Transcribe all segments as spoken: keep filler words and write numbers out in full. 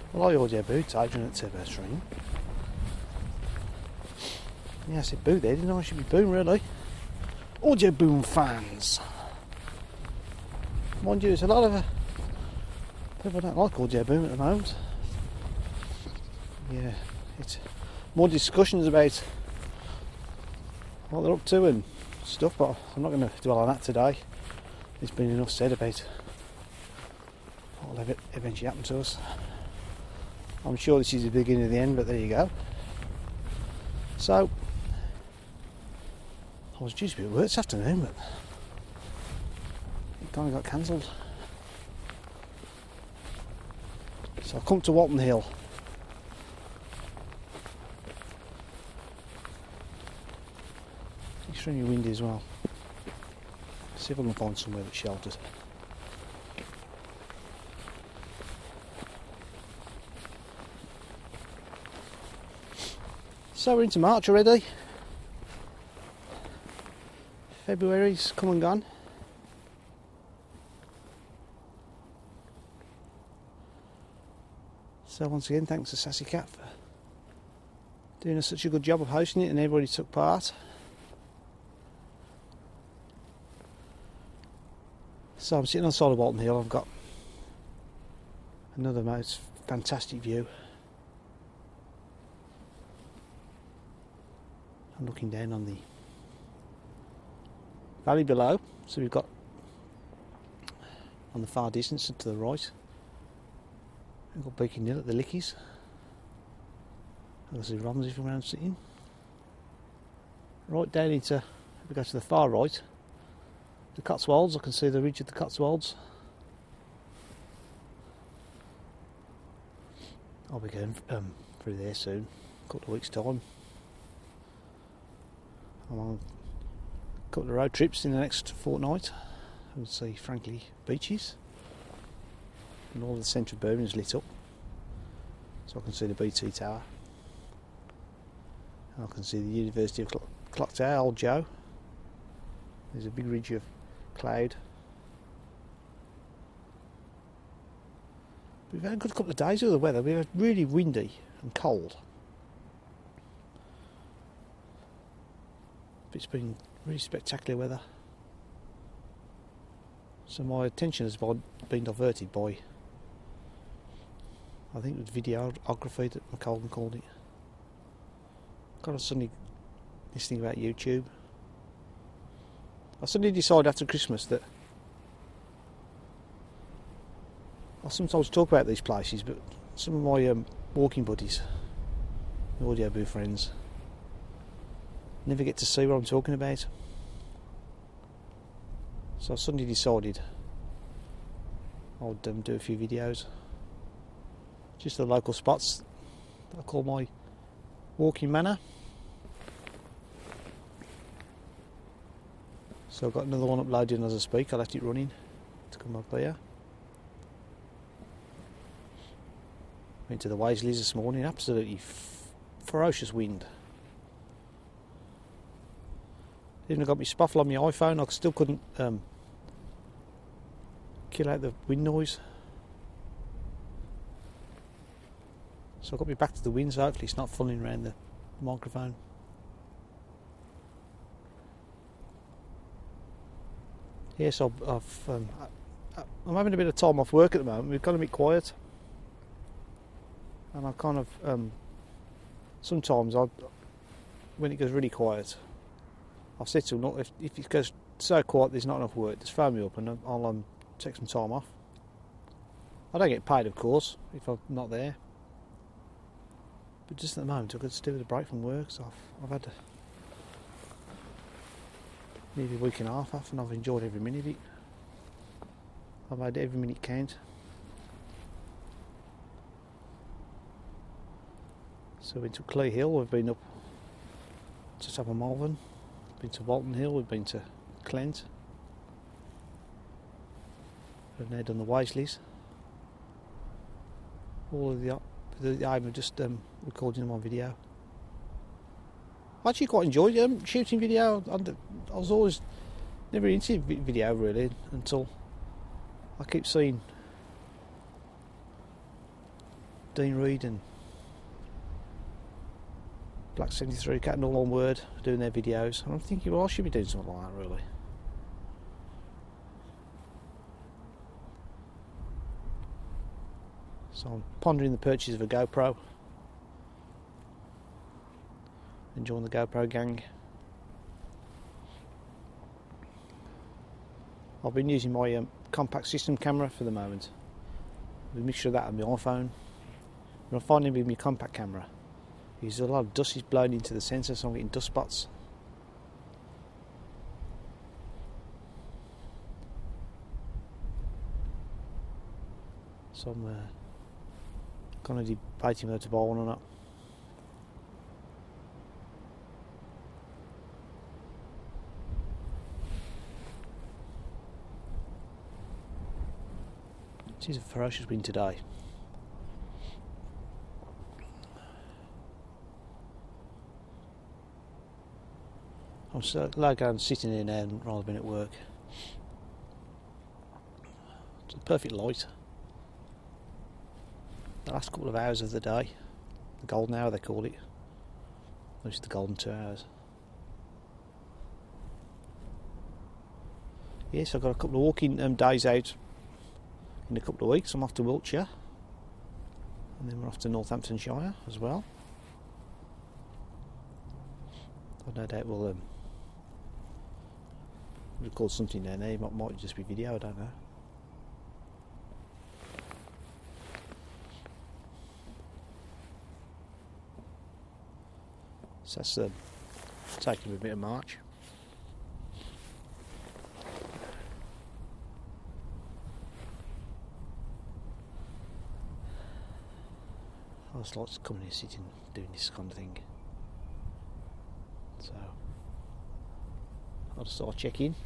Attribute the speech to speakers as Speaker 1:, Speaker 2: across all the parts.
Speaker 1: Well, I audio boots Adrian at Turbo Stream. Yeah, I said boo there, didn't I? I should be booing, really. Audio boom fans. Mind you, there's a lot of uh, people don't like audio boom at the moment. Yeah, it's more discussions about what they're up to and stuff, but I'm not going to dwell on that today. There's been enough said about what will eventually happen to us. I'm sure this is the beginning of the end, but there you go. So, I was due to be at work this afternoon, but it kind of got cancelled. So I've come to Walton Hill. Extremely windy as well. See if I can find somewhere that's sheltered. So we're into March already. February's come and gone. So once again, thanks to Sassy Cat for doing a, such a good job of hosting it, and everybody took part. So I'm sitting on the side of Walton Hill. I've got another most fantastic view. I'm looking down on the valley below, so we've got on the far distance and to the right we've got Beacon Hill at the Lickies. There's the Romsey from where I'm sitting. Right down into, if we go to the far right, the Cotswolds. I can see the ridge of the Cotswolds. I'll be going um, through there soon, a couple of weeks time. I'm on a couple of road trips in the next fortnight. I would see Frankley Beaches, and all of the centre of Birmingham is lit up, so I can see the B T Tower, and I can see the University of Cl- Clock Tower, Old Joe. There's a big ridge of cloud. We've had a good couple of days with the weather. We've had really windy and cold. It's been really spectacular weather. So my attention has been diverted by, I think it was videography that McColgan called it. Got to suddenly this thing about YouTube. I suddenly decided after Christmas that I sometimes talk about these places, but some of my um, walking buddies, the audio boo friends, never get to see what I'm talking about. So I suddenly decided I would um, do a few videos. Just the local spots that I call my walking manor. So I've got another one uploading as I speak. I left it running to come up here. Went to the Waisleys this morning. Absolutely f- ferocious wind. Even I got my spuffle on my iPhone, I still couldn't um, kill out the wind noise. So I got me back to the wind, so hopefully it's not funneling around the microphone. Yes, I've, I've um, I, I'm having a bit of time off work at the moment. We've got a bit quiet, and I kind of um, sometimes I, when it goes really quiet, I've said to them, if, if it goes so quiet there's not enough work, just phone me up and I'll um, take some time off. I don't get paid, of course, if I'm not there. But just at the moment, I've got to do with a break from work, so I've, I've had a, nearly a week and a half off, and I've enjoyed every minute of it. I've made every minute count. So we went to Clay Hill, we've been up to top of Malvern. Been to Walton Hill, we've been to Clent. We've now done the Waisleys. All of the, the aim of just um, recording them on video. I actually quite enjoyed um, shooting video. I was always never into video really until I keep seeing Dean Reed and Black seventy-three Cat and All On Word doing their videos, and I'm thinking, well, I should be doing something like that, really. So I'm pondering the purchase of a GoPro and join the GoPro gang. I've been using my um, compact system camera for the moment, with a mixture of that and my iPhone. And I'm finding with my compact camera, there's a lot of dust is blown into the sensor, so I'm getting dust spots. So I'm uh, kind of debating whether to buy one or not. It is a ferocious wind today. I'm so glad I'm sitting here now rather than at work. It's a perfect light. The last couple of hours of the day, the golden hour they call it, which is the golden two hours. Yes, I've got a couple of walking um, days out in a couple of weeks. I'm off to Wiltshire, and then we're off to Northamptonshire as well. I no doubt we'll um, record something down there. It might, might just be video, I don't know. So that's um, taking a bit of march. I just like coming here, sitting, doing this kind of thing. So I'll just sort of check in.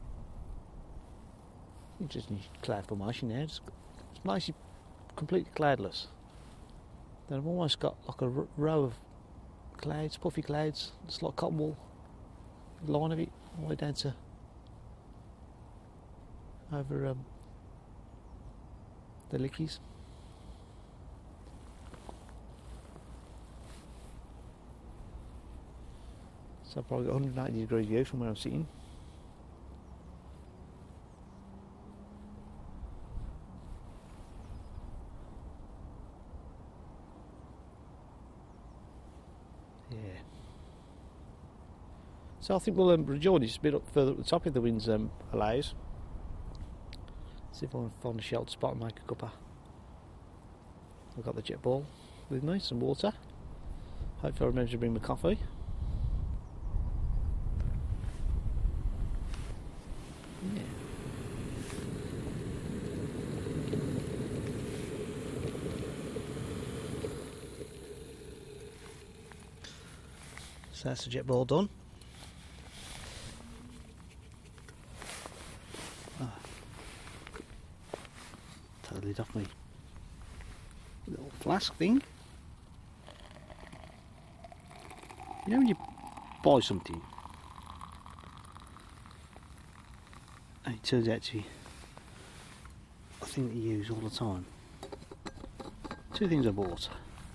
Speaker 1: Interesting cloud formation there. It's, it's mostly completely cloudless. Then I've almost got like a r- row of clouds, puffy clouds, just like cotton wool, line of it, all the way down to over um, the Lickies. So I've probably got one hundred ninety degree view from where I'm sitting. Yeah. So I think we'll um, rejoin this a bit up further at the top if the wind um, allows. See if I can find a sheltered spot and make a cuppa. I've got the jet ball with me, some water. Hopefully I remember to bring my coffee. Yeah. So that's the jet ball done. Ah. Take the lid off me little flask thing. You know when you buy something and it turns out to be a thing that you use all the time. Two things I bought.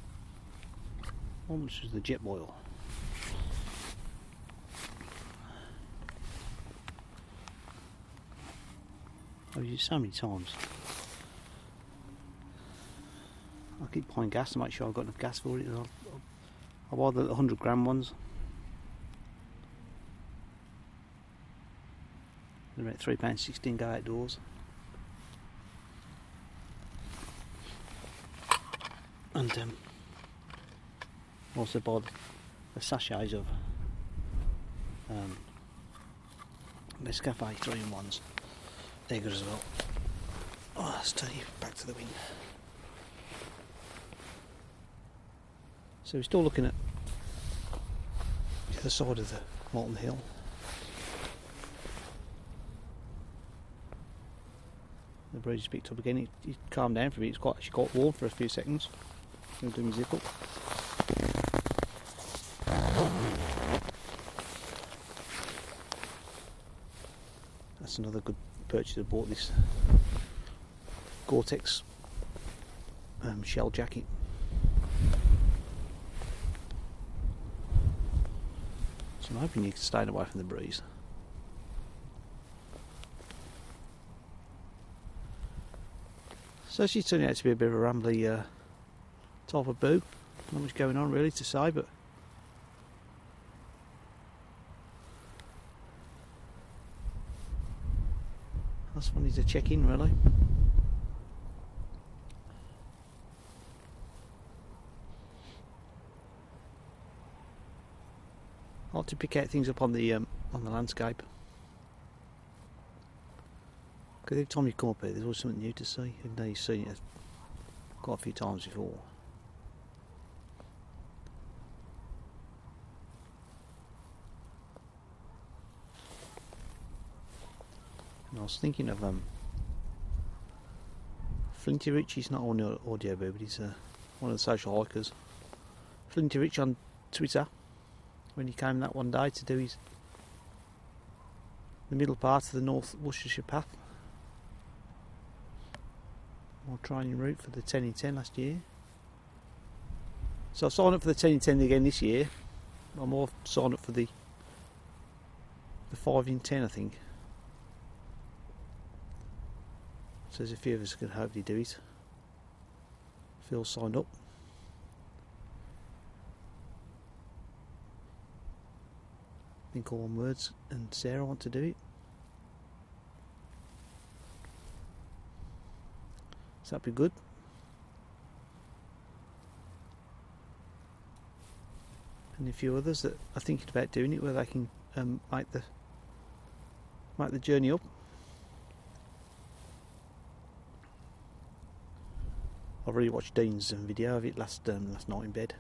Speaker 1: One was the Jetboil. I've used it so many times. I keep buying gas to make sure I've got enough gas for it. I'll, I'll buy the one hundred gram ones. They're about three pounds sixteen, go outdoors. And um, also bought the sachets of um, Nescafe three in ones. They're good as well. Oh, let's tell you, back to the wind. So we're still looking at the other side of the Malton Hill. The breeze picked up again. It, it calmed down for a bit. It's quite actually quite warm for a few seconds. I'm going to do my zip up. That's another good purchase. I bought this Gore-Tex um, shell jacket. So I'm hoping you can stay away from the breeze. So she's turning out to be a bit of a rambly uh, type of boo. Not much going on really to say, but that's funny to check in really. I like to pick out things up on the um, on the landscape. Because every time you come up here, there's always something new to see. Even though you've seen it quite a few times before. And I was thinking of um, Flinty Rich. He's not on the audio boo, but he's uh, one of the social hikers. Flinty Rich on Twitter. When he came that one day to do his the middle part of the North Worcestershire Path, my training route for the ten in ten last year. So I've signed up for the ten in ten again this year. I'm more signed up for the the five in ten, I think. So there's a few of us can hopefully do it. Phil signed up. I think all one words, and Sarah want to do it. So that'd be good. And a few others that are thinking about doing it, where they can um, make the make the journey up. I've already watched Dean's um, video of it last um, last night in bed.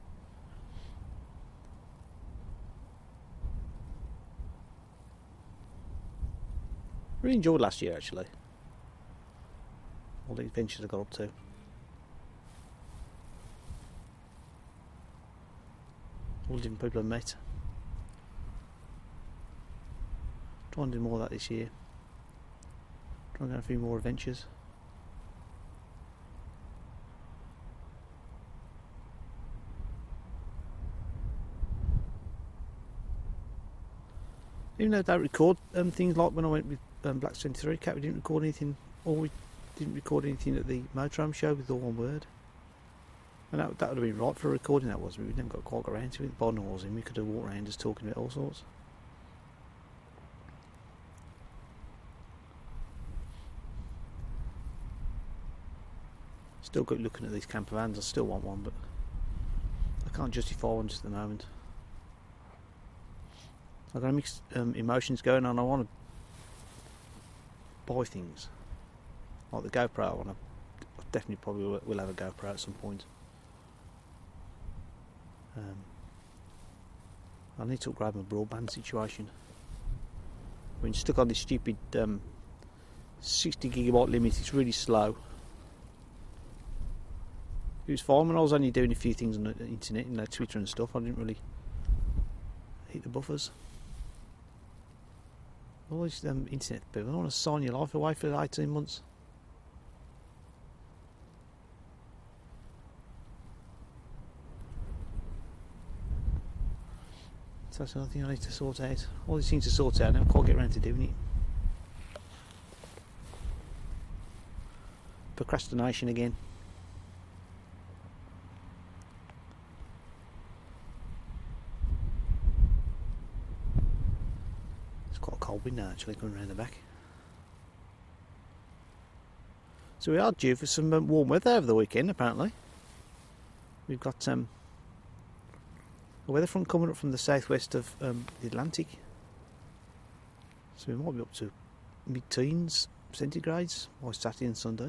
Speaker 1: Really enjoyed last year actually. All the adventures I got up to. All the different people I met. Trying to do more of that this year. Trying to go on a few more adventures. Even though I don't record um, things like when I went with um, Black twenty-three Cat, we didn't record anything, or we didn't record anything at the Motorhome show with all one word. And that, that would have been right for a recording, that was. We never got quite around to it. Bonner was in, we could have walked around just talking about all sorts. Still good looking at these camper vans, I still want one, but I can't justify one just at the moment. I've got mixed um, emotions going on. I want to buy things like the GoPro. I want to I definitely probably will, will have a GoPro at some point. Um, I need to upgrade my broadband situation. I've been stuck on this stupid um, sixty gigabyte limit. It's really slow. It was fine when I was only doing a few things on the internet, you know, Twitter and stuff. I didn't really hit the buffers. All these um, internet people, I want to sign your life away for eighteen months. So that's another thing I need to sort out. All these things to sort out, I never quite get around to doing it. Procrastination again. Quite a cold wind now actually coming around the back. So we are due for some um, warm weather over the weekend apparently. We've got um, a weather front coming up from the southwest of um, the Atlantic. So we might be up to mid-teens centigrades by Saturday and Sunday.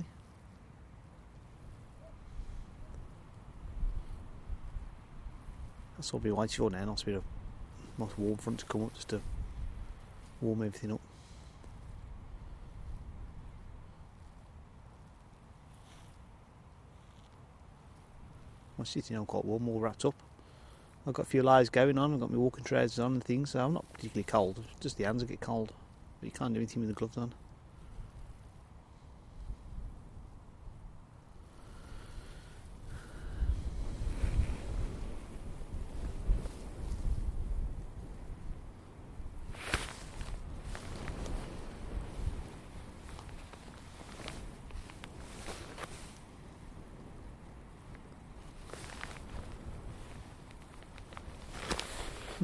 Speaker 1: That's what we'll be waiting for now. Nice bit of nice warm front to come up just to warm everything up. I'm sitting on quite warm, all wrapped up. I've got a few layers going on, I've got my walking trousers on and things, so I'm not particularly cold, just the hands that get cold. But you can't do anything with the gloves on.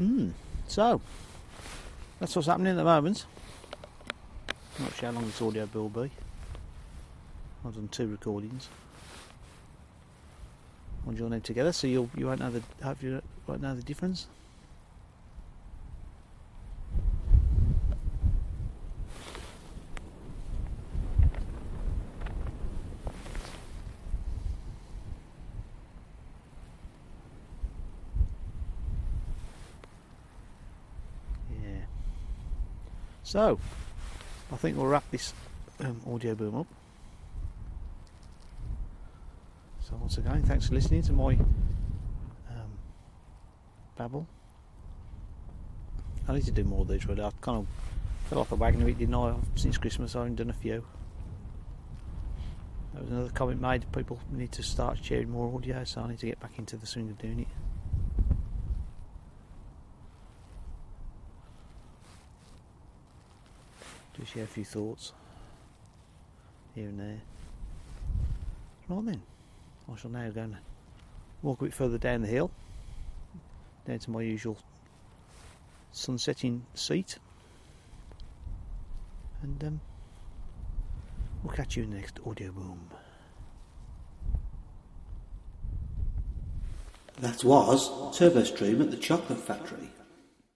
Speaker 1: Mm. So, that's what's happening at the moment. I'm not sure how long this audio will be. I've done two recordings. I'll join them together, so you'll you won't know the hope you won't know the difference. Yeah. So, I think we'll wrap this um, audio boom up. So once again, thanks for listening to my um, babble. I need to do more of these really. I kind of fell off the wagon a bit, didn't I? Since Christmas I haven't done a few. There was another comment made, people need to start sharing more audio, so I need to get back into the swing of doing it. Just share a few thoughts here and there. Right then. I shall now go and walk a bit further down the hill, down to my usual sunsetting seat, and um, we'll catch you in the next audio boom.
Speaker 2: That was TurboStream at the Chocolate Factory.